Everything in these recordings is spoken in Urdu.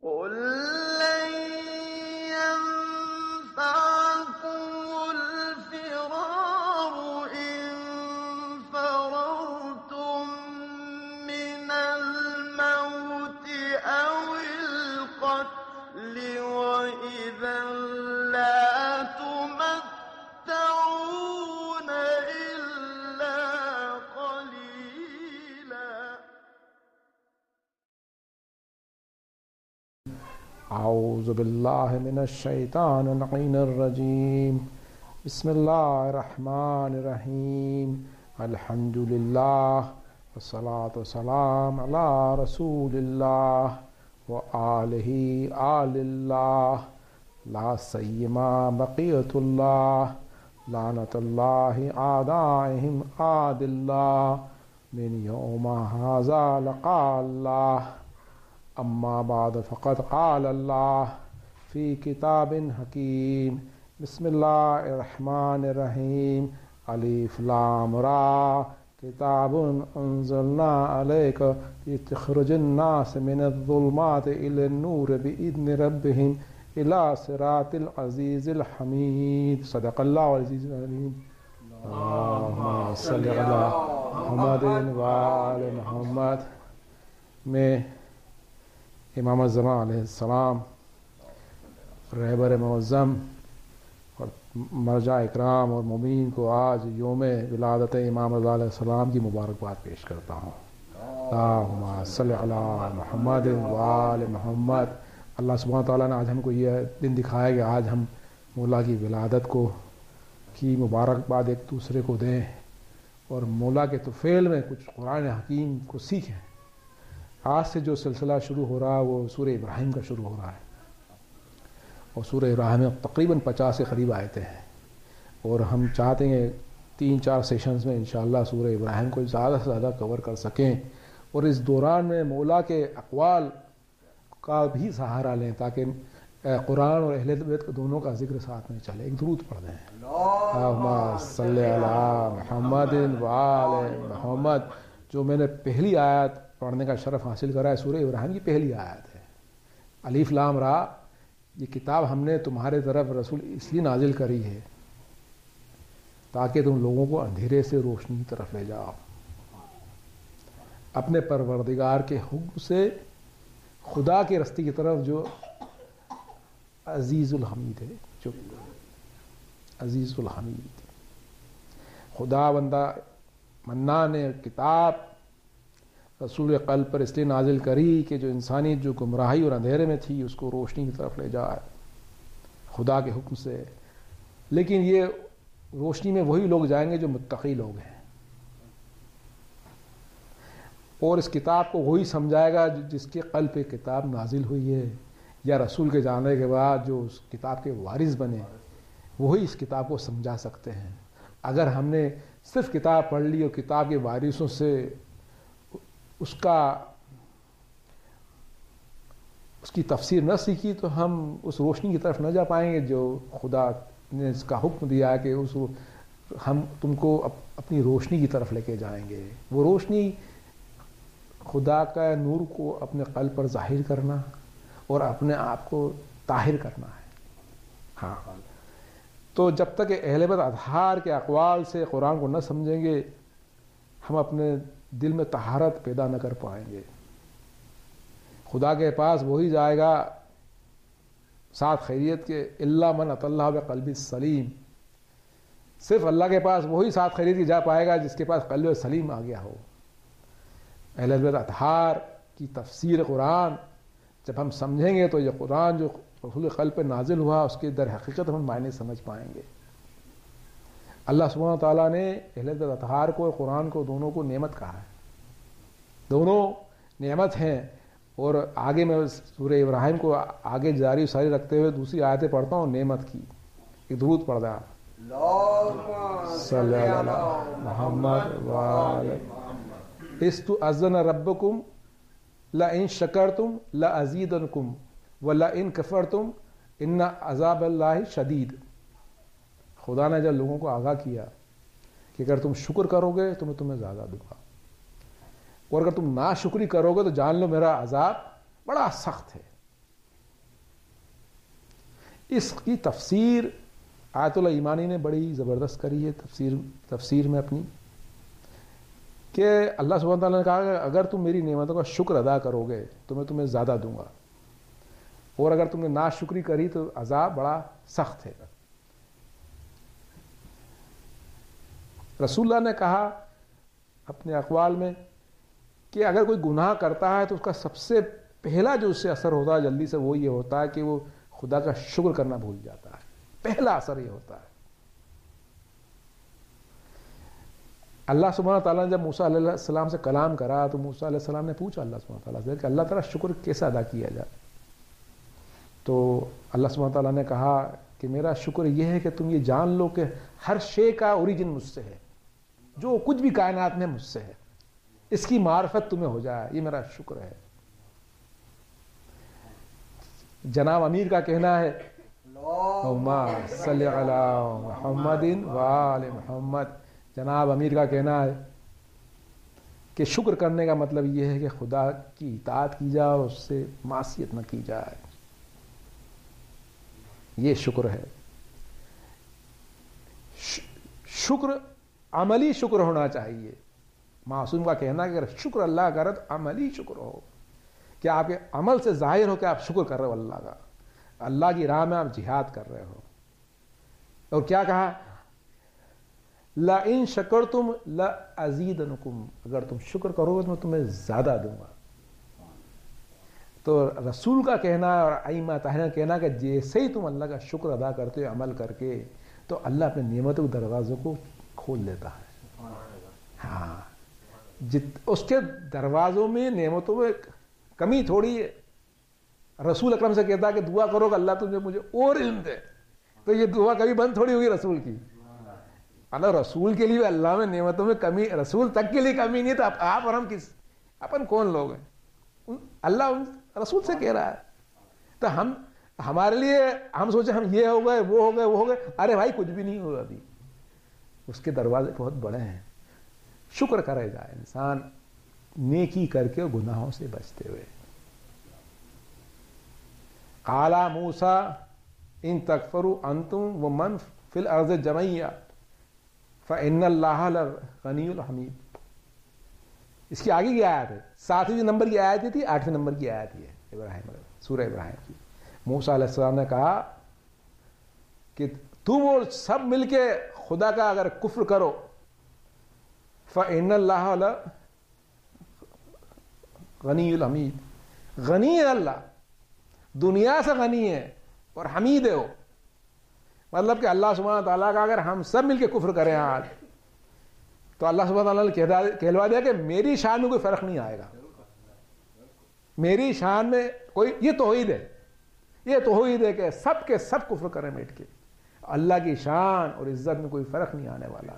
قل لن ينفعكم الفرار إن فررتم من الموت أو القتل وإذا لا تمتعون إلا قليلا. اعوذ باللہ من الشیطان اللعین الرجیم. بسم اللہ الرحمن الرحیم. الحمد للہ والصلاة والسلام علی رسول اللہ وآلہ آل اللہ لا سیما بقیت اللہ لعنت اللہ اعدائہم عاد اللہ من یوم ھذا لقا اللہ. اما بعد فقد قال اللہ فی کتاب حکیم. بسم اللہ الرحمن الرحیم. الف لام را کتاب انزلنا علیک لتخرج الناس من الظلمات الی النور باذن ربہم الی صراط العزیز الحمید. صدق اللہ العزیز العلیم. اللہم صلی علی محمد وآل محمد. میں امام الزمان علیہ السلام رہبر معظم اور مرجع اکرام اور مومنین کو آج یوم ولادت امام رضا علیہ السلام کی مبارکباد پیش کرتا ہوں. اللہم صلی علی محمد وآل محمد. اللہ سبحانہ تعالیٰ نے آج ہم کو یہ دن دکھایا کہ آج ہم مولا کی ولادت کو کی مبارکباد ایک دوسرے کو دیں اور مولا کے طفیل میں کچھ قرآن حکیم کو سیکھیں. آج سے جو سلسلہ شروع ہو رہا ہے وہ سورہ ابراہیم کا شروع ہو رہا ہے اور سورہ ابراہیم میں تقریباً 50 کے قریب آیتیں ہیں اور ہم چاہتے ہیں 3-4 سیشنز میں انشاءاللہ سورہ ابراہیم کو زیادہ سے زیادہ کور کر سکیں اور اس دوران میں مولا کے اقوال کا بھی سہارا لیں تاکہ قرآن اور اہل بیت دونوں کا ذکر ساتھ میں چلے. ایک درود پڑھ دیں. اللہم صلی علی محمد وآل محمد. جو میں نے پہلی آیت پڑھنے کا شرف حاصل کرا ہے سورہ ابراہیم کی پہلی آیت ہے. الف لام را. یہ کتاب ہم نے تمہارے طرف رسول اس لیے نازل کری ہے تاکہ تم لوگوں کو اندھیرے سے روشنی کی طرف لے جاؤ اپنے پروردگار کے حکم سے خدا کے راستے کی طرف جو عزیز الحمید ہے. جو عزیز الحمید خدا بندہ منان نے کتاب رسول قلب پر اس لیے نازل کری کہ جو انسانی جو گمراہی اور اندھیرے میں تھی اس کو روشنی کی طرف لے جائے خدا کے حکم سے. لیکن یہ روشنی میں وہی لوگ جائیں گے جو متقی لوگ ہیں اور اس کتاب کو وہی سمجھائے گا جس کے قلب پہ کتاب نازل ہوئی ہے یا رسول کے جانے کے بعد جو اس کتاب کے وارث بنے وہی اس کتاب کو سمجھا سکتے ہیں. اگر ہم نے صرف کتاب پڑھ لی اور کتاب کے وارثوں سے اس کی تفسیر نہ سیکھی تو ہم اس روشنی کی طرف نہ جا پائیں گے جو خدا نے اس کا حکم دیا ہے کہ ہم تم کو اپنی روشنی کی طرف لے کے جائیں گے. وہ روشنی خدا کا نور کو اپنے قلب پر ظاہر کرنا اور اپنے آپ کو طاہر کرنا ہے. ہاں تو جب تک اہل بیت اطہار کے اقوال سے قرآن کو نہ سمجھیں گے ہم اپنے دل میں طہارت پیدا نہ کر پائیں گے. خدا کے پاس وہی جائے گا ساتھ خیریت کے الا من اتی اللہ بقلب سلیم. صرف اللہ کے پاس وہی ساتھ خیریت کی جا پائے گا جس کے پاس قلب سلیم آ گیا ہو. اہل بیت اطہار کی تفسیر قرآن جب ہم سمجھیں گے تو یہ قرآن جو رسول قلب پہ نازل ہوا اس کے در حقیقت ہم معنی سمجھ پائیں گے. اللہ سبحانہ تعالیٰ نے اہل بیت اطہار کو اور قرآن کو دونوں کو نعمت کہا ہے. دونوں نعمت ہیں اور آگے میں سورہ ابراہیم کو آگے جاری ساری رکھتے ہوئے دوسری آیتیں پڑھتا ہوں نعمت کی. ایک درود پڑھ دیں آپ. صلی علی محمد وآل استؤذن ربکم لئن شکرتم لازیدنکم ولئن کفرتم ان عذاب اللہ شدید. خدا نے جب لوگوں کو آگاہ کیا کہ اگر تم شکر کرو گے تو میں تمہیں زیادہ دوں گا اور اگر تم ناشکری کرو گے تو جان لو میرا عذاب بڑا سخت ہے. اس کی تفسیر آیت اللہ ایمانی نے بڑی زبردست کری ہے تفسیر میں اپنی، کہ اللہ سبحانہ تعالیٰ نے کہا کہ اگر تم میری نعمتوں کا شکر ادا کرو گے تو میں تمہیں زیادہ دوں گا، اور اگر تم نے ناشکری کری تو عذاب بڑا سخت ہے۔ رسول اللہ نے کہا اپنے اقوال میں کہ اگر کوئی گناہ کرتا ہے تو اس کا سب سے پہلا جو اس سے اثر ہوتا ہے جلدی سے وہ یہ ہوتا ہے کہ وہ خدا کا شکر کرنا بھول جاتا ہے، پہلا اثر یہ ہوتا ہے۔ اللہ سبحانہ تعالیٰ نے جب موسیٰ علیہ السلام سے کلام کرا تو موسیٰ علیہ السلام نے پوچھا اللہ سبحانہ تعالیٰ سے کہ اللہ تعالیٰ شکر کیسے ادا کیا جائے؟ تو اللہ سبحانہ تعالیٰ نے کہا کہ میرا شکر یہ ہے کہ تم یہ جان لو کہ ہر شے کا اوریجن مجھ سے ہے، جو کچھ بھی کائنات میں مجھ سے ہے، اس کی معرفت تمہیں ہو جائے، یہ میرا شکر ہے۔ جناب امیر کا کہنا ہے اللہم صلی علی محمد وآل محمد، جناب امیر کا کہنا ہے کہ شکر کرنے کا مطلب یہ ہے کہ خدا کی اطاعت کی جائے اور اس سے معصیت نہ کی جائے، یہ شکر ہے۔ شکر عملی شکر ہونا چاہیے۔ معصوم کا کہنا ہے کہ اگر شکر اللہ کرے تو عملی شکر ہو، کہ آپ کے عمل سے ظاہر ہو کہ آپ شکر کر رہے ہو اللہ کا، اللہ کی راہ میں آپ جہاد کر رہے ہو۔ اور کیا کہا؟ لَإِن شَكَرْتُمْ لَأَزِيدَنَكُمْ، اگر تم شکر کرو گے تو میں تمہیں زیادہ دوں گا۔ تو رسول کا کہنا ہے اور ائمہ طاہرین کا کہنا ہے کہ جیسے ہی تم اللہ کا شکر ادا کرتے ہو عمل کر کے تو اللہ اپنے نعمتوں کے دروازوں کو کھول دیتا ہے۔ ہاں، اس کے دروازوں میں نعمتوں میں کمی تھوڑی ہے۔ رسول اکرم سے کہتا ہے کہ دعا کرو کہ اللہ تجھے مجھے اور علم دے، تو یہ دعا کبھی بند تھوڑی ہوگی رسول کی۔ اللہ رسول کے لیے اللہ میں نعمتوں میں کمی، رسول تک کے لیے کمی نہیں، تو آپ اور ہم کس، اپن کون لوگ ہیں؟ اللہ رسول سے کہہ رہا ہے، تو ہمارے لیے ہم سوچیں ہم یہ ہو گئے وہ ہو گئے وہ ہو گئے، ارے بھائی کچھ بھی نہیں ہوا ابھی، اس کے دروازے بہت بڑے ہیں۔ شکر کرے گا انسان نیکی کر کے گناہوں سے بچتے ہوئے۔ قال موسیٰ ان تکفروا انتم ومن فی الارض جميعا فإن اللہ لغنی حمید۔ اس کی آگے کی آیت ہے، 7ویں نمبر کی آیت تھی، 8ویں نمبر کی آیت ہے ابراہیم، سورہ ابراہیم کی۔ موسیٰ علیہ السلام نے کہا کہ تم اور سب مل کے خدا کا اگر کفر کرو فإن اللہ غنی الحمید، غنی ہے اللہ، دنیا سے غنی ہے اور حمید ہے وہ۔ مطلب کہ اللہ سبحانہ تعالیٰ کا اگر ہم سب مل کے کفر کریں آج تو اللہ سبحانہ تعالیٰ نے کہلوا دیا کہ میری شان میں کوئی فرق نہیں آئے گا، میری شان میں کوئی، یہ توحید ہے، یہ توحید ہے کہ سب کے سب کفر کریں بیٹھ کے، اللہ کی شان اور عزت میں کوئی فرق نہیں آنے والا۔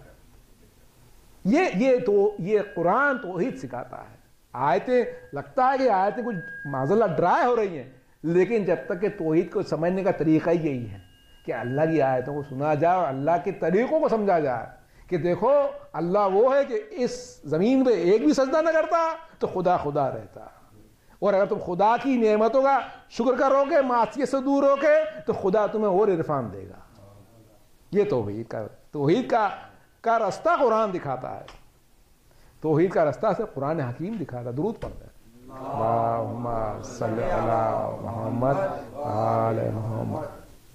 یہ قرآن توحید سکھاتا ہے۔ آیتیں لگتا ہے کہ آیتیں کچھ معذاللہ ڈرائی ہو رہی ہیں، لیکن جب تک کہ توحید کو سمجھنے کا طریقہ ہی یہی ہے کہ اللہ کی آیتوں کو سنا جائے اور اللہ کے طریقوں کو سمجھا جائے کہ دیکھو اللہ وہ ہے کہ اس زمین پہ ایک بھی سجدہ نہ کرتا تو خدا خدا رہتا، اور اگر تم خدا کی نعمتوں کا شکر کرو گے، معصیت سے دور ہو کے، تو خدا تمہیں اور عرفان دے گا۔ یہ توحید کا راستہ قرآن دکھاتا ہے، توحید کا راستہ سے قرآن حکیم دکھاتا ہے۔ درود پڑھتے ہیں اللہم صلی علی محمد آل محمد۔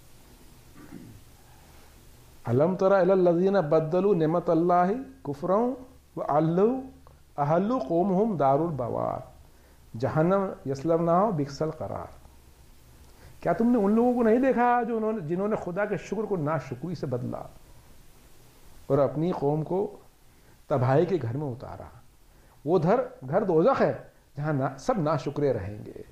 الم تر الی الذین بدلوا نعمت اللہ کفرا واحلوا قومہم دار البوار جہنم یصلونہا بئس القرار۔ کیا تم نے ان لوگوں کو نہیں دیکھا جنہوں نے خدا کے شکر کو ناشکری سے بدلا اور اپنی قوم کو تباہی کے گھر میں اتارا؟ وہ گھر دوزخ ہے جہاں سب ناشکرے رہیں گے۔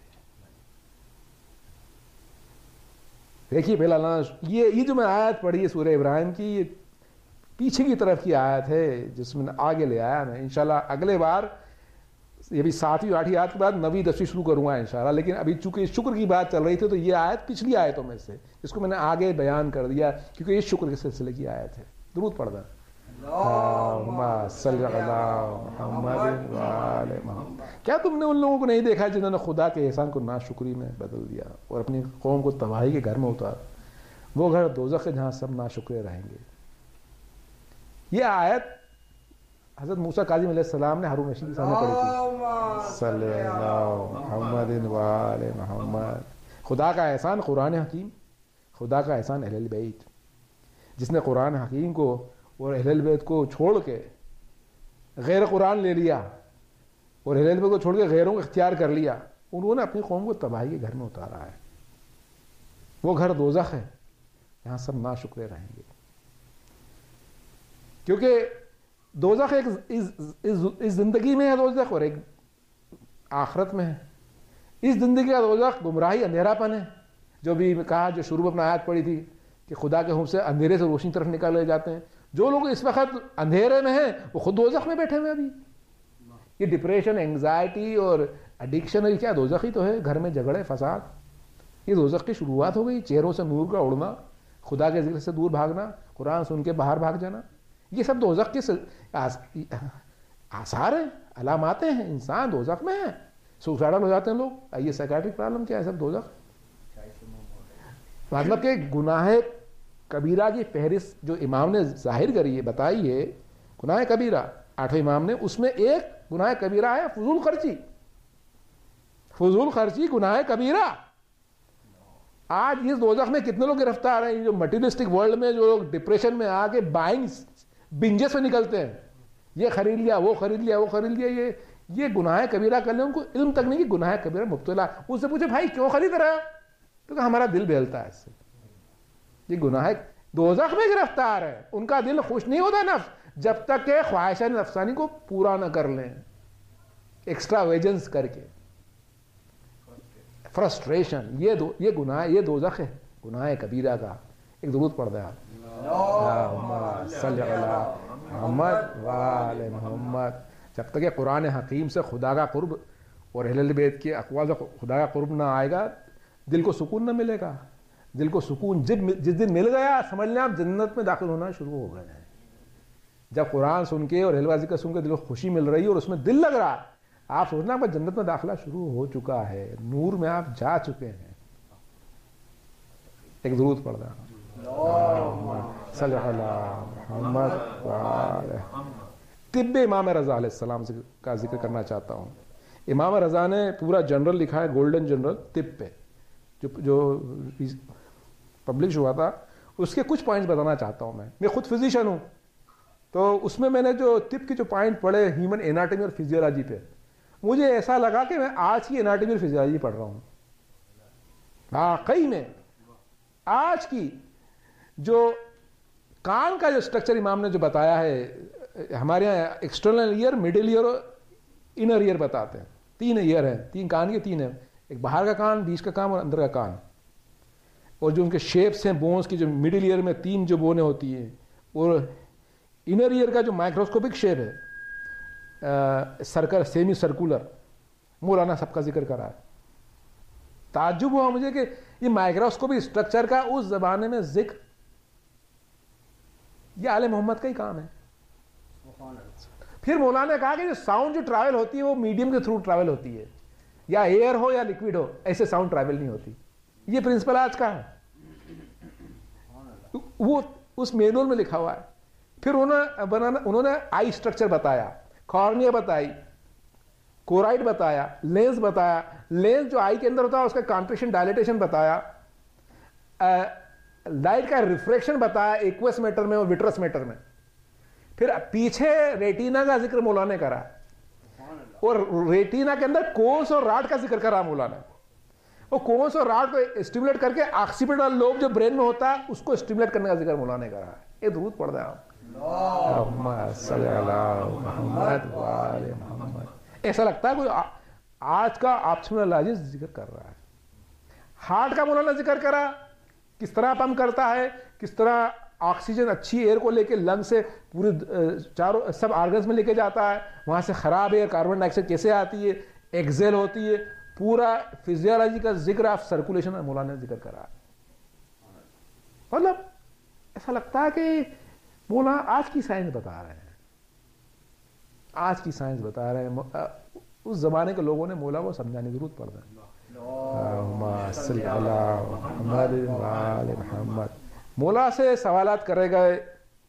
دیکھیے پہلا یہ جو میں آیت پڑھی ہے سورہ ابراہیم کی، یہ پیچھے کی طرف کی آیت ہے جس میں آگے لے آیا میں انشاءاللہ اگلے بار، یہ بھی 7ویں 8ویں آیت کے بعد 9ویں 10ویں شروع کروں گا انشاءاللہ، لیکن ابھی چونکہ شکر کی بات چل رہی تھی تو یہ آیت پچھلی آیتوں میں سے جس کو میں نے آگے بیان کر دیا کیونکہ یہ شکر کے سلسلے کی آیت ہے۔ درود پڑھ دیں اللہم صلی علی محمد وآل محمد۔ کیا تم نے ان لوگوں کو نہیں دیکھا جنہوں نے خدا کے احسان کو ناشکری میں بدل دیا اور اپنی قوم کو تباہی کے گھر میں اتارا؟ وہ گھر دوزخ ہے جہاں سب ناشکرے رہیں گے. یہ آیت حضرت موسیٰ کاظم علیہ السلام نے ہارون رشید کے سامنے پڑھی تھی. صلی اللہ محمد و آل محمد. خدا کا احسان قرآن حکیم، خدا کا احسان اہل بیت. جس نے قرآن حکیم کو اور اہل بیت کو چھوڑ کے غیر قرآن لے لیا اور اہل بیت کو چھوڑ کے غیروں کو اختیار کر لیا، انہوں نے اپنی قوم کو تباہی کے گھر میں اتارا ہے. وہ گھر دوزخ ہے یہاں سب ناشکرے رہیں گے. کیونکہ دوزخ ایک اس زندگی میں ہے دوزخ، اور ایک آخرت میں ہے. اس زندگی کا دوزخ گمراہی، اندھیرا پن ہے، جو بھی کہا، جو شروع میں اپنا آیت پڑھی تھی کہ خدا کے حکم سے اندھیرے سے روشنی طرف نکالے جاتے ہیں. جو لوگ اس وقت اندھیرے میں ہیں وہ خود دوزخ میں بیٹھے ہوئے. ابھی یہ ڈپریشن، انگزائٹی اور ایڈکشن، یہ کیا دوزخ ہی تو ہے. گھر میں جھگڑے، فساد، یہ دوزخ کی شروعات ہو گئی. چہروں سے نور کا اڑنا، خدا کے ذکر سے دور بھاگنا، قرآن سن کے باہر بھاگ جانا، یہ سب دوزخ کے آثار ہیں، علامات ہیں. انسان دوزخ میں ہے. سوسائڈل ہو جاتے ہیں لوگ. یہ سائیکیٹرک پرابلم کیا ہے؟ سب دوزخ. مطلب کہ گناہ کبیرہ کی فہرست جو امام نے ظاہر کری ہے، بتائی ہے، گناہ کبیرہ 8ویں امام نے، اس میں ایک گناہ کبیرہ ہے فضول خرچی. فضول خرچی گناہ کبیرہ. آج اس دوزخ میں کتنے لوگ گرفتار ہیں؟ جو مٹیریلسٹک ورلڈ میں جو لوگ ڈپریشن میں آ کے بائنگ بنجز میں نکلتے ہیں، یہ خرید لیا، وہ خرید لیا، وہ خرید لیا، یہ گناہ کبیرہ کر لیں. ان کو علم تک نہیں کہ گناہ کبیرہ مبتلا. اس سے پوچھے بھائی کیوں خرید رہا ہے؟ تو کہ ہمارا دل بہلتا ہے اس سے. یہ گناہ دوزخ میں گرفتار ہے. ان کا دل خوش نہیں ہوتا نفس جب تک کہ خواہشات نفسانی کو پورا نہ کر لیں، ایکسٹرا ویجنس کر کے. فرسٹریشن، یہ گناہ، یہ دوزخ ہے گناہ کبیرہ کا. ایک درود پڑھ دیں آپ. اللہم صلی علی محمد و آل محمد. جب تک کہ قرآن حکیم سے خدا کا قرب اور اہل بیت کے اقوال سے خدا کا قرب نہ آئے گا، دل کو سکون نہ ملے گا. دل کو سکون جس دن مل گیا، سمجھ لیں آپ جنت میں داخل ہونا شروع ہو گئے ہیں. جب قرآن سن کے اور اہل ذکر سن کے دل کو خوشی مل رہی ہے اور اس میں دل لگ رہا ہے، آپ سوچنا آپ کا جنت میں داخلہ شروع ہو چکا ہے. نور میں آپ جا چکے ہیں. ایک درود پڑھ دیں. صلی اللہ محمد. طب امام رضا علیہ السلام کا ذکر کرنا چاہتا ہوں. امام رضا نے پورا جنرل لکھا ہے، گولڈن جنرل طب پہ، جو پبلش ہوا تھا. اس کے کچھ پوائنٹس بتانا چاہتا ہوں. میں خود فزیشین ہوں، تو اس میں نے جو طب کے جو پوائنٹ پڑھے ہیومن اناٹمی اور فزیولوجی پہ، مجھے ایسا لگا کہ میں آج کی اناٹمی اور فزیولوجی پڑھ رہا ہوں. واقعی میں آج کی جو کان کا جو اسٹرکچر امام نے جو بتایا ہے، ہمارے یہاں ایکسٹرنل ایئر، مڈل ایئر اور انر ایئر بتاتے ہیں. 3 ایئر ہیں، 3 کان کے 3 ہیں. ایک باہر کا کان، بیچ کا کان اور اندر کا کان. اور جو ان کے شیپس ہیں بونز کی، جو مڈل ایئر میں 3 جو بونیں ہوتی ہیں، اور انر ایئر کا جو مائکروسکوپک شیپ ہے، سرکل، سیمی سرکولر، مولانا سب کا ذکر کرا ہے. تعجب ہوا مجھے کہ یہ مائکروسکوپک اسٹرکچر کا اس زمانے میں ذکر یہ آل محمد کا ہی کام ہے. پھر مولانا نے کہا کہ جو ساؤنڈ جو ٹریول ہوتی ہے وہ میڈیم کے تھرو ٹریول ہوتی ہے، یا ایئر ہو یا لکوڈ ہو، ایسے ساؤنڈ ٹریول نہیں ہوتی. یہ پرنسپل آج کا ہے، وہ اس مینول میں لکھا ہوا ہے. پھر انہوں نے آئی اسٹرکچر بتایا، کارنیا بتائی، کورائی بتایا، لینس بتایا. لینس جو آئی کے اندر ہوتا ہے اس کا کانٹریکشن ڈائلیٹیشن بتایا. لائٹ کا ریفریکشن بتایا ایکوس میٹر میں اور وٹرس میٹر میں. پھر پیچھے ریٹینا کا ذکر مولانا نے کرا، اور ریٹینا کے اندر کونس اور راڈ کا ذکر کرا مولانا. وہ کونس اور راڈ کو اسٹیمولیٹ کر کے آکسیپیٹل لوب جو برین میں ہوتا ہے اس کو اسٹیمولیٹ کرنے کا ذکر مولانا نے کرا. یہ درود پڑھ دیں آپ. صلی اللہ محمد و آل محمد. ایسا لگتا ہے کوئی آج کا آپشنالوجسٹ ذکر کر رہا ہے. ہارٹ کا مولانا ذکر کرا، کس طرح پمپ کرتا ہے، کس طرح آکسیجن اچھی ایئر کو لے کے لنگ سے پورے چاروں سب آرگنز میں لے کے جاتا ہے، وہاں سے خراب ایئر کاربن ڈائی آکسائڈ کیسے آتی ہے، ایکزیل ہوتی ہے. پورا فزیولوجی کا ذکر آف سرکولیشن مولانا نے ذکر کرا. مطلب ایسا لگتا ہے کہ مولانا آج کی سائنس بتا رہے ہیں، آج کی سائنس بتا رہے ہیں. اس زمانے کے لوگوں نے مولا کو سمجھانے کی ضرورت پڑ رہی ہے. اللہم صلی علی محمد وآل محمد. مولا سے سوالات کرے گئے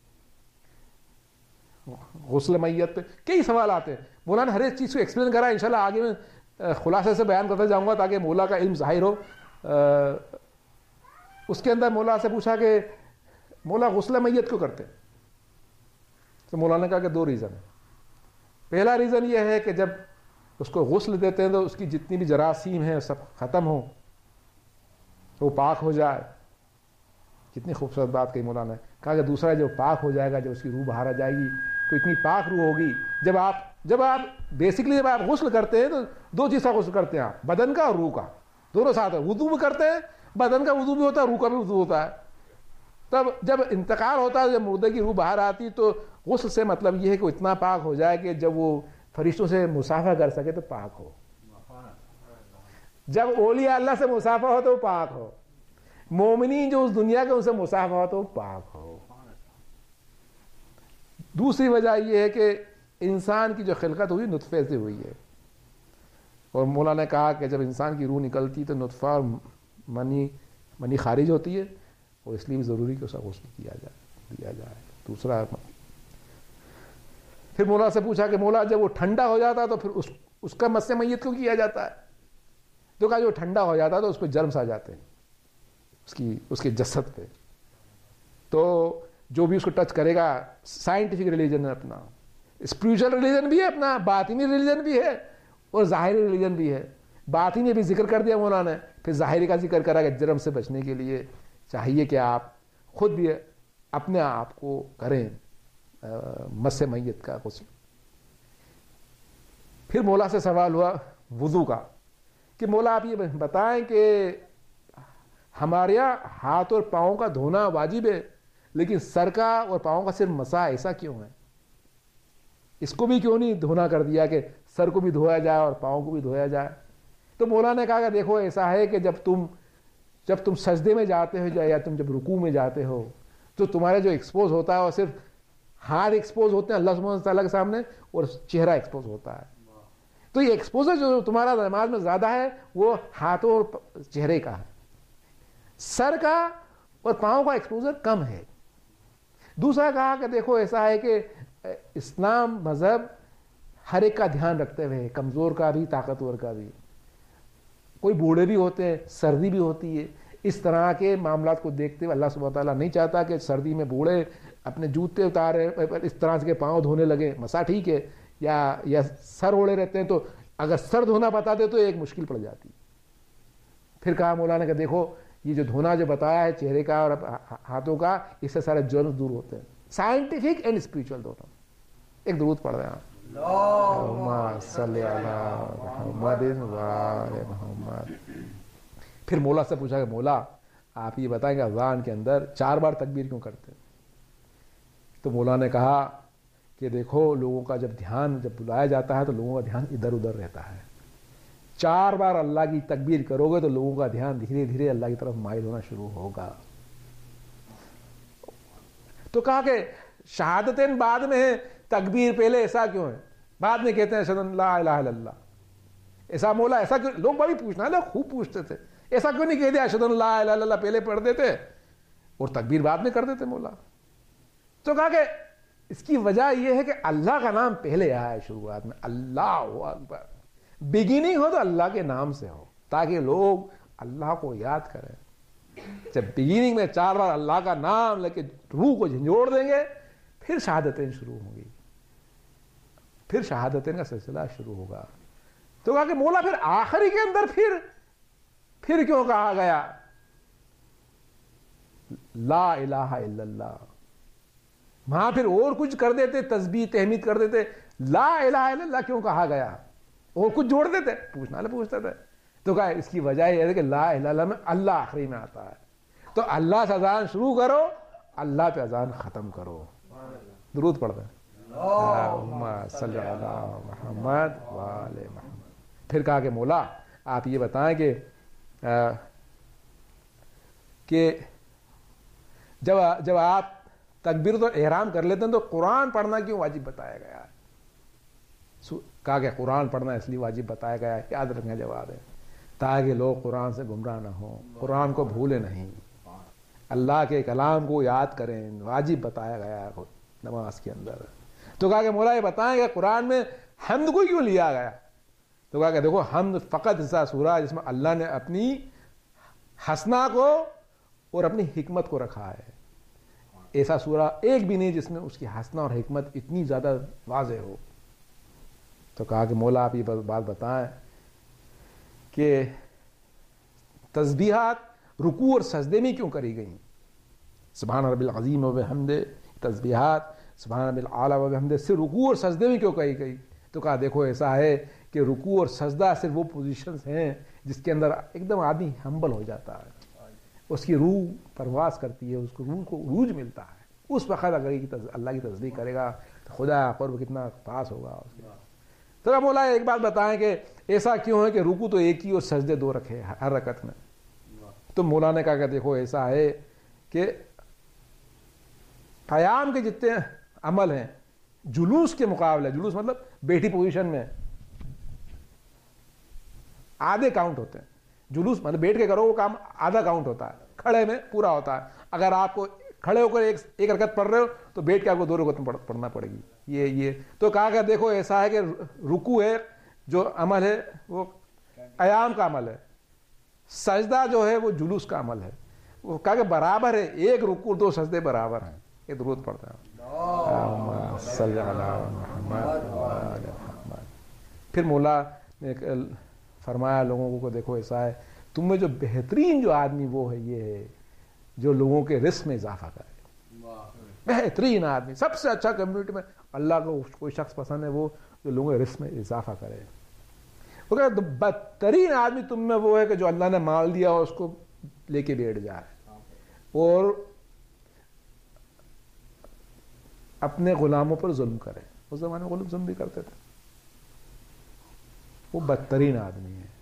غسل میت پہ, کئی سوالات ہیں. مولا نے ہر ایک چیز کو ایکسپلین کرا. انشاءاللہ آگے میں خلاصے سے بیان کرتا جاؤں گا تاکہ مولا کا علم ظاہر ہو. اس کے اندر مولا سے پوچھا کہ مولا غسل میت کیوں کرتے؟ تو مولا نے کہا کہ 2 ریزن ہیں. پہلا ریزن یہ ہے کہ جب اس کو غسل دیتے ہیں تو اس کی جتنی بھی جراثیم ہیں سب ختم ہوں, وہ پاک ہو جائے. کتنی خوبصورت بات کہی مولا نے. کہا کہ دوسرا جب پاک ہو جائے گا, جب اس کی روح باہر آ جائے گی تو اتنی پاک روح ہوگی. جب آپ بیسکلی جب آپ غسل کرتے ہیں تو 2 چیز کا غسل کرتے ہیں آپ, بدن کا اور روح کا, دونوں ساتھ ہیں. وضو بھی کرتے ہیں, بدن کا وضو بھی ہوتا ہے, روح کا بھی وضو ہوتا ہے. تب جب انتقال ہوتا ہے, جب مردے کی روح باہر آتی, تو غسل سے مطلب یہ ہے کہ وہ اتنا پاک ہو جائے کہ جب وہ فرشتوں سے مصافحہ کر سکے تو پاک ہو. جب اولیاء اللہ سے مصافحہ ہو تو وہ پاک ہو. مومنین جو اس دنیا کے ان سے مصافحہ ہو تو وہ پاک ہو. دوسری وجہ یہ ہے کہ انسان کی جو خلقت ہوئی نطفے سے ہوئی ہے, اور مولا نے کہا کہ جب انسان کی روح نکلتی تو نطفہ اور منی خارج ہوتی ہے, اور اس لیے بھی ضروری کہ اس کا غسل دیا جائے. دوسرا پھر مولا سے پوچھا کہ مولا جب وہ ٹھنڈا ہو جاتا تو پھر اس کا مس میت کیوں کیا جاتا ہے؟ تو کہا جو ٹھنڈا ہو جاتا تو اس پہ جرمس آ جاتے ہیں اس کے جسد پہ. تو جو بھی اس کو ٹچ کرے گا, سائنٹیفک ریلیجن ہے اپنا, اسپریچول ریلیجن بھی ہے اپنا, باطنی ریلیجن بھی ہے اور ظاہری ریلیجن بھی ہے. باطنی بھی ذکر کر دیا مولا نے, پھر ظاہری کا ذکر کرا کہ جرم سے بچنے کے لیے چاہیے کہ آپ خود بھی اپنے آپ کو کریں مس میت کا غسل. پھر مولا سے سوال ہوا وضو کا کہ مولا آپ یہ بتائیں کہ ہمارے یہاں ہاتھ اور پاؤں کا دھونا واجب ہے, لیکن سر کا اور پاؤں کا صرف مسا, ایسا کیوں ہے؟ اس کو بھی کیوں نہیں دھونا کر دیا کہ سر کو بھی دھویا جائے اور پاؤں کو بھی دھویا جائے؟ تو مولا نے کہا کہ دیکھو ایسا ہے کہ جب تم سجدے میں جاتے ہو یا تم جب رکوع میں جاتے ہو تو تمہارے جو ایکسپوز ہوتا ہے وہ صرف ہاتھ ایکسپوز ہوتے ہیں اللہ سبحانہ وتعالیٰ کے سامنے, اور چہرہ ایکسپوز ہوتا ہے. تو یہ ایکسپوزر جو تمہارا نماز میں زیادہ ہے وہ ہاتھوں اور چہرے کا ہے, سر کا اور پاؤں کا ایکسپوزر کم ہے. دوسرا کہا کہ دیکھو ایسا ہے کہ اسلام مذہب ہر ایک کا دھیان رکھتے ہوئے, کمزور کا بھی طاقتور کا بھی, کوئی بوڑھے بھی ہوتے ہیں, سردی بھی ہوتی ہے, اس طرح کے معاملات کو دیکھتے ہوئے اللہ سبحانہ تعالیٰ نہیں چاہتا کہ سردی میں بوڑھے اپنے جوتے اتارے اس طرح سے پاؤں دھونے لگے. مسا ٹھیک ہے, یا سر اوڑے رہتے ہیں, تو اگر سر دھونا بتاتے تو ایک مشکل پڑ جاتی. پھر کہا مولانا کہ دیکھو یہ جو دھونا جو بتایا ہے چہرے کا اور ہاتھوں کا, اس سے سارے جرم دور ہوتے ہیں, سائنٹیفک اینڈ اسپریچول دونوں. ایک درود پڑھ رہے ہیں اللہم صلی علی محمد وآل محمد. پھر مولا سے پوچھا کہ مولا آپ یہ بتائیں کہ اذان کے اندر 4 بار تکبیر کیوں کرتے ہیں؟ تو مولا نے کہا کہ دیکھو لوگوں کا جب بلایا جاتا ہے تو لوگوں کا دھیان ادھر ادھر رہتا ہے. 4 بار اللہ کی تکبیر کرو گے تو لوگوں کا دھیان دھیرے دھیرے اللہ کی طرف مائل ہونا شروع ہوگا. تو کہا کہ شہادتین بعد میں ہے, تکبیر پہلے, ایسا کیوں ہے؟ بعد میں کہتے ہیں اشہد ان لا الہ الا اللہ. ایسا مولا ایسا کیوں؟ لوگ بڑی پوچھنا ہے, لوگ خوب پوچھتے تھے, ایسا کیوں نہیں کہتے اشہد ان لا الہ الا اللہ پہلے پڑھ دیتے اور تکبیر بعد میں کر دیتے مولا؟ تو کہا کہ اس کی وجہ یہ ہے کہ اللہ کا نام پہلے آیا ہے شروعات میں, اللہ اکبر. بگننگ ہو تو اللہ کے نام سے ہو تاکہ لوگ اللہ کو یاد کریں. جب بگننگ میں 4 بار اللہ کا نام لے کے روح کو جھنجھوڑ دیں گے پھر شہادتیں شروع ہوں گی, پھر شہادتیں کا سلسلہ شروع ہوگا. تو کہا کہ مولا پھر آخری کے اندر پھر کیوں کہا گیا لا الہ الا اللہ؟ وہاں پھر اور کچھ کر دیتے, تسبیح تحمید کر دیتے, لا الہ الا اللہ کیوں کہا گیا؟ اور کچھ جوڑ دیتے, پوچھتے تھے. تو کہا اس کی وجہ یہ ہے کہ لا الہ الا اللہ میں اللہ آخری میں آتا ہے, تو اللہ سے اذان شروع کرو, اللہ پہ اذان ختم کرو. درود پڑھ دیں اللہم صلی علی محمد وآل محمد. پھر کہا کہ مولا آپ یہ بتائیں کہ جب آپ تکبیر تو احرام کر لیتے ہیں تو قرآن پڑھنا کیوں واجب بتایا گیا ہے؟ کہا کہ قرآن پڑھنا اس لیے واجب بتایا گیا ہے, یاد رکھنا جواب ہے. تاکہ لوگ قرآن سے گمراہ نہ ہوں، قرآن کو بھولے نہیں، اللہ کے کلام کو یاد کریں، واجب بتایا گیا ہے نماز کے اندر۔ تو کہا کہ مولا یہ بتائیں کہ قرآن میں حمد کو کیوں لیا گیا؟ تو کہا کہ دیکھو حمد فقط ایسا سورہ ہے جس میں اللہ نے اپنی حسنا کو اور اپنی حکمت کو رکھا ہے، ایسا سورہ ایک بھی نہیں جس میں اس کی حسنا اور حکمت اتنی زیادہ واضح ہو۔ تو کہا کہ مولا آپ یہ بات بتائیں کہ تسبیحات رکوع اور سجدے میں کیوں کری گئیں؟ سبحان رب العظیم و بحمدہ تسبیحات سبحان رب الاعلی و بحمدہ صرف رکوع اور سجدے میں کیوں کہی گئی؟ تو کہا دیکھو ایسا ہے کہ رکوع اور سجدہ صرف وہ پوزیشنز ہیں جس کے اندر ایک دم آدمی ہمبل ہو جاتا ہے، اس کی روح پرواز کرتی ہے، اس کو روح کو عروج ملتا ہے، اس وقت اگر اللہ کی تصدیق کرے گا تو خدا قرب کتنا پاس ہوگا اس کے۔ تو مولا ایک بات بتائیں کہ ایسا کیوں ہے کہ رکوع تو ایک ہی اور سجدے دو رکھے ہر رکعت میں؟ تو مولا نے کہا کہ دیکھو ایسا ہے کہ قیام کے جتنے عمل ہیں جلوس کے مقابلے، جلوس مطلب بیٹھی پوزیشن میں، آدھے کاؤنٹ ہوتے ہیں۔ جلوس مطلب بیٹھ کے کرو وہ کام آدھا کاؤنٹ ہوتا ہے، کھڑے میں پورا ہوتا ہے۔ اگر آپ کو کھڑے ہو کر ایک رکعت پڑھ رہے ہو تو بیٹھ کے آپ کو 2 رکعت پڑھنا پڑے گی۔ یہ تو کہا کہ دیکھو ایسا ہے کہ رکوع ہے جو عمل ہے وہ قیام کا عمل ہے، سجدہ جو ہے وہ جلوس کا عمل ہے۔ وہ کہا کہ برابر ہے، ایک رکوع 2 سجدے برابر ہیں۔ یہ درود پڑھتا ہے صلی اللہ علیہ محمد۔ پھر مولا نے فرمایا لوگوں کو دیکھو ایسا ہے تم میں جو بہترین جو آدمی وہ ہے یہ ہے جو لوگوں کے رزق میں اضافہ کرے، بہترین آدمی، سب سے اچھا کمیونٹی میں اللہ کو کوئی شخص پسند ہے وہ جو لوگوں کے رزق میں اضافہ کرے۔ وہ کہتے بدترین آدمی تم میں وہ ہے کہ جو اللہ نے مال دیا اور اس کو لے کے بیٹھ جائے اور اپنے غلاموں پر ظلم کرے۔ اس زمانے میں ظلم بھی کرتے تھے، وہ بدترین آدمی ہے۔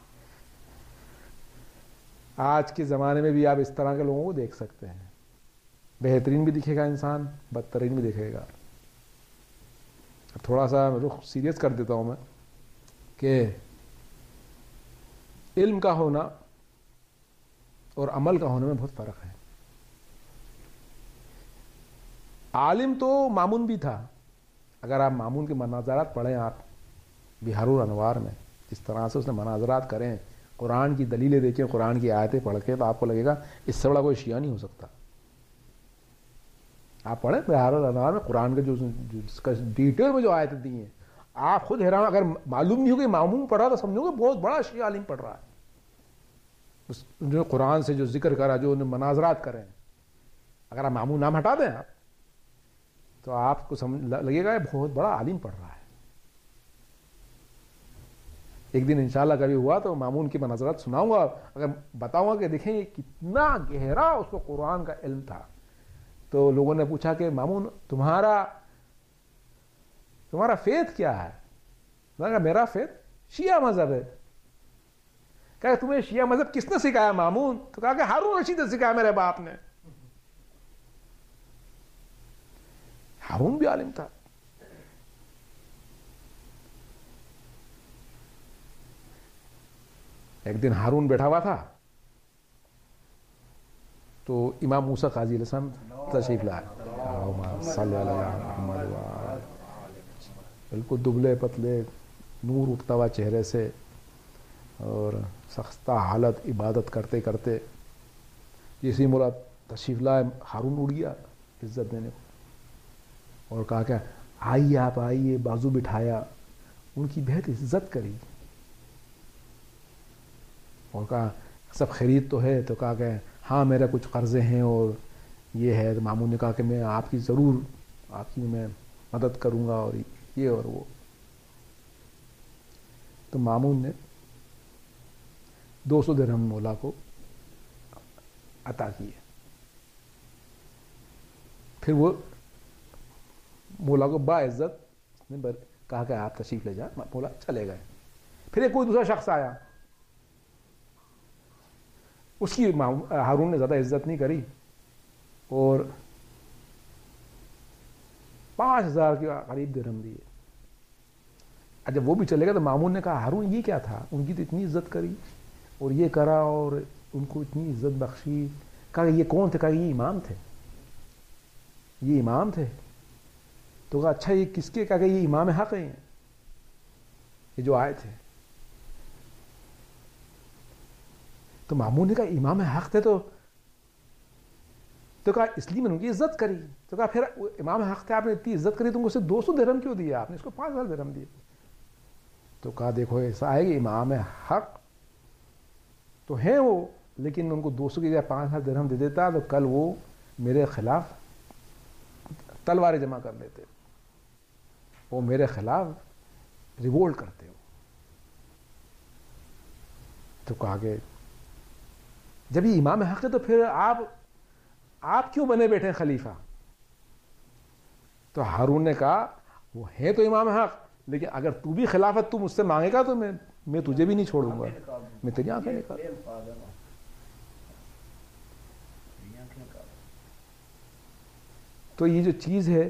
آج کے زمانے میں بھی آپ اس طرح کے لوگوں کو دیکھ سکتے ہیں، بہترین بھی دکھے گا انسان، بدترین بھی دکھے گا۔ تھوڑا سا رخ سیریس کر دیتا ہوں میں کہ علم کا ہونا اور عمل کا ہونے میں بہت فرق ہے۔ عالم تو مامون بھی تھا، اگر آپ مامون کے مناظرات پڑھیں آپ بہار الانوار میں جس طرح سے اس نے مناظرات کریں، قرآن کی دلیلیں دیکھیں، قرآن کی آیتیں پڑھ کے، تو آپ کو لگے گا اس سے بڑا کوئی شیعہ نہیں ہو سکتا۔ آپ پڑھیں بہار الانوار میں قرآن کے جو ڈیٹیل میں جو آیتیں دی ہیں، آپ خود حیران، اگر معلوم نہیں ہو کہ مامون پڑھ رہا تو سمجھو گے بہت بڑا شیعہ عالم پڑھ رہا ہے، جو قرآن سے جو ذکر کرا، جو مناظرات کریں۔ اگر آپ مامون نام ہٹا دیں آپ تو آپ کو لگے گا بہت بڑا عالم پڑھ رہا ہے۔ ایک دن انشاءاللہ کبھی ہوا تو مامون کی مناظرات سناؤں گا، اگر بتاؤں گا کہ دیکھیں یہ کتنا گہرا اس کو قرآن کا علم تھا۔ تو لوگوں نے پوچھا کہ مامون تمہارا فیتھ کیا ہے؟ میں نے کہا میرا فیتھ شیعہ مذہب ہے۔ کہا تمہیں شیعہ مذہب کس نے سکھایا مامون؟ تو کہا کہ ہارون رشید نے سکھایا میرے باپ نے۔ ہارون بھی عالم تھا۔ ایک دن ہارون بیٹھا ہوا تھا تو امام موسیٰ قاضی علیہ السلام تشریف لائے، صلی اللہ علیہ محمد، بالکل دبلے پتلے، نور اٹھتا ہوا چہرے سے اور سختہ حالت، عبادت کرتے کرتے جیسے مولا تشریف لائے ہارون اڑ گیا عزت دینے کو اور کہا کہ آئیے آپ آئیے، بازو بٹھایا، ان کی بہت عزت کری اور کہا سب خرید تو ہے؟ تو کہا کہ ہاں میرے کچھ قرضے ہیں اور یہ ہے۔ تو مامون نے کہا کہ میں آپ کی ضرور آپ کی میں مدد کروں گا اور یہ اور وہ۔ تو مامون نے 200 درہم مولا کو عطا کیے۔ پھر وہ مولا کو باعزت نے کہا کہ آپ تشریف لے جائیں، مولا چلے گئے۔ پھر ایک کوئی دوسرا شخص آیا، اس کی ہارون نے زیادہ عزت نہیں کری اور 5000 کے قریب درہم دیے۔ جب وہ بھی چلے گا تو مامون نے کہا ہارون یہ کیا تھا؟ ان کی تو اتنی عزت کری، اور یہ کرا اور ان کو اتنی عزت بخشی. کہا یہ کون تھے؟ کہا یہ امام تھے. یہ امام تھے. تو کہا اچھا یہ کس کے؟ کہا کہ یہ امام حق ہیں یہ جو آئے تھے. تو مامون نے کہا امام حق تھے تو کہا اس لیے میں نے ان کی عزت کری. تو کہا پھر امام حق تھے، آپ نے اتنی عزت کری، تم کو صرف 200 درہم کیوں دیا؟ آپ نے اس کو 5000 درہم دیے. تو کہا دیکھو ایسا آئے گا، امام حق تو ہیں وہ، لیکن ان کو 200 کی جگہ 5000 درہم دے دیتا تو کل وہ میرے خلاف تلواریں جمع کر لیتے، وہ میرے خلاف ریوولٹ کرتے ہو. تو کہا کہ جب یہ امام حق ہے تو پھر آپ کیوں بنے بیٹھے ہیں خلیفہ؟ تو ہارون نے کہا وہ ہے تو امام حق، لیکن اگر تو بھی خلافت تو مجھ سے مانگے گا تو میں تجھے بھی نہیں چھوڑوں گا، میں تیری آنکھیں نکال. تو یہ جو چیز ہے،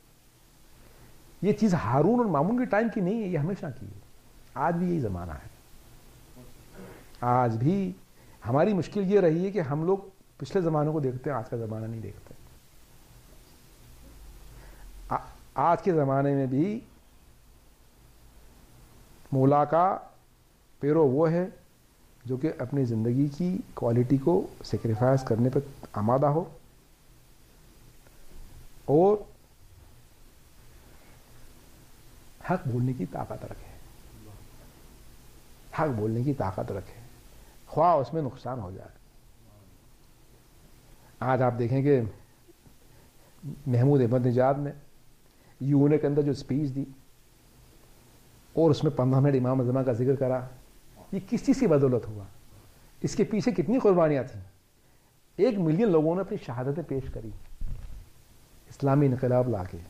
یہ چیز ہارون اور مامون کے ٹائم کی نہیں ہے، یہ ہمیشہ کی ہے. آج بھی یہی زمانہ ہے. آج بھی ہماری مشکل یہ رہی ہے کہ ہم لوگ پچھلے زمانوں کو دیکھتے ہیں، آج کا زمانہ نہیں دیکھتے. آج کے زمانے میں بھی مولا کا پیرو وہ ہے جو کہ اپنی زندگی کی کوالٹی کو سیکریفائز کرنے پر آمادہ ہو اور حق بولنے کی طاقت رکھے، حق بولنے کی طاقت رکھے، خواہ اس میں نقصان ہو جائے. آج آپ دیکھیں کہ محمود احمد نژاد نے یونے کے اندر جو سپیچ دی اور اس میں 15 منٹ امام اعظم کا ذکر کرا، یہ کس چیز کی بدولت ہوا؟ اس کے پیچھے کتنی قربانیاں تھیں. 1 ملین لوگوں نے اپنی شہادتیں پیش کری اسلامی انقلاب لا کے.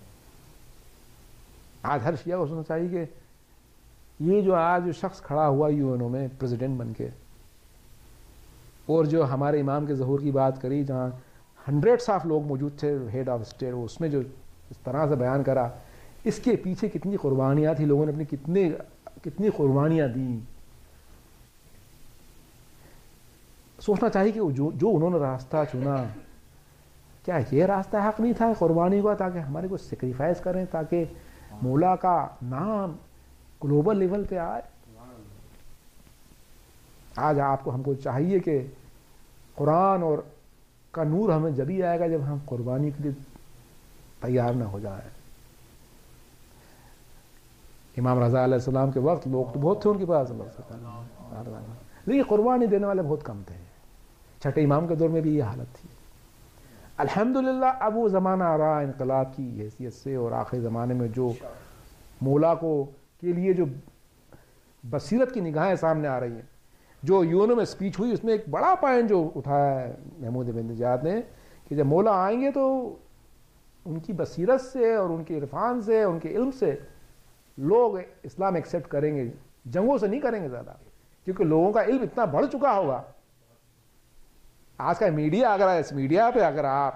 آج ہر شیعہ کو سننا چاہیے کہ یہ جو آج جو شخص کھڑا ہوا یو میں پریزیڈنٹ بن کے اور جو ہمارے امام کے ظہور کی بات کری، جہاں ہنڈریڈس آف لوگ موجود تھے ہیڈ آف اسٹیٹ، اس میں جو اس طرح سے بیان کرا، اس کے پیچھے کتنی قربانیاں تھیں، لوگوں نے اپنی کتنی قربانیاں دیں. سوچنا چاہیے کہ جو انہوں نے راستہ چنا، کیا یہ راستہ حق نہیں تھا قربانی کا، تاکہ ہمارے کو سیکریفائز کریں، تاکہ مولا کا نام گلوبل لیول پہ آئے. آج آپ کو ہم کو چاہیے کہ قرآن اور کا نور ہمیں جبھی آئے گا جب ہم قربانی کے لیے تیار نہ ہو جائیں. امام رضا علیہ السلام کے وقت لوگ تو بہت تھے ان کے پاس، لیکن قربانی دینے والے بہت کم تھے. چھٹے امام کے دور میں بھی یہ حالت تھی. الحمدللہ اب وہ زمانہ آ رہا انقلاب کی حیثیت سے، اور آخری زمانے میں جو مولا کو کے لیے جو بصیرت کی نگاہیں سامنے آ رہی ہیں. جو یونو میں سپیچ ہوئی اس میں ایک بڑا پوائنٹ جو اٹھایا ہے محمود بن نجاد نے، کہ جب مولا آئیں گے تو ان کی بصیرت سے اور ان کے عرفان سے، ان کے علم سے لوگ اسلام ایکسیپٹ کریں گے، جنگوں سے نہیں کریں گے زیادہ، کیونکہ لوگوں کا علم اتنا بڑھ چکا ہوگا. آج کا میڈیا، اگر اس میڈیا پہ اگر آپ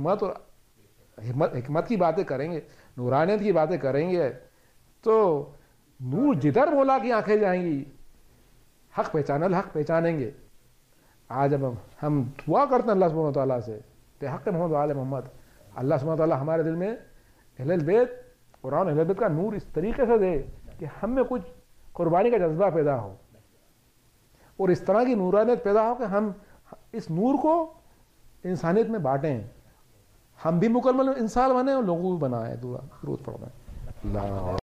حکمت کی باتیں کریں گے، نورانیت کی باتیں کریں گے، تو نور جدھر مولا کی آنکھیں جائیں گی، حق پہچانیں گے. آج اب ہم دعا کرتے ہیں اللہ سبحانہ و تعالیٰ سے کہ حق محمد وآل محمد، اللہ سبحانہ و تعالیٰ ہمارے دل میں اہل البیت، قرآن اہل البیت کا نور اس طریقے سے دے کہ ہم میں کچھ قربانی کا جذبہ پیدا ہو، اور اس طرح کی نورانیت پیدا ہو کہ ہم اس نور کو انسانیت میں بانٹیں، ہم بھی مکمل انسان بنیں اور لوگوں کو بھی بنائیں. دعا درود پڑھنا. اللہ